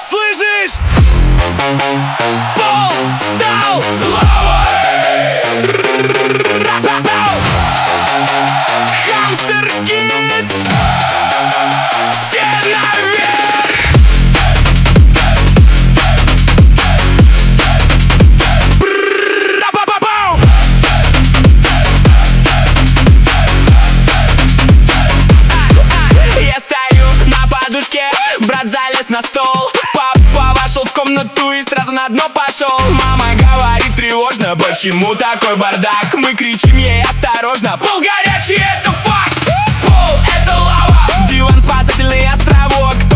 Слышишь? Пол стал лавой. Hamster Kids, все наверх. Я стою на подушке, брат залез на стол. Папа вошел в комнату и сразу на дно пошел. Мама говорит тревожно, почему такой бардак? Мы кричим ей осторожно, пол горячий, это факт. Пол — это лава, диван — спасательный островок.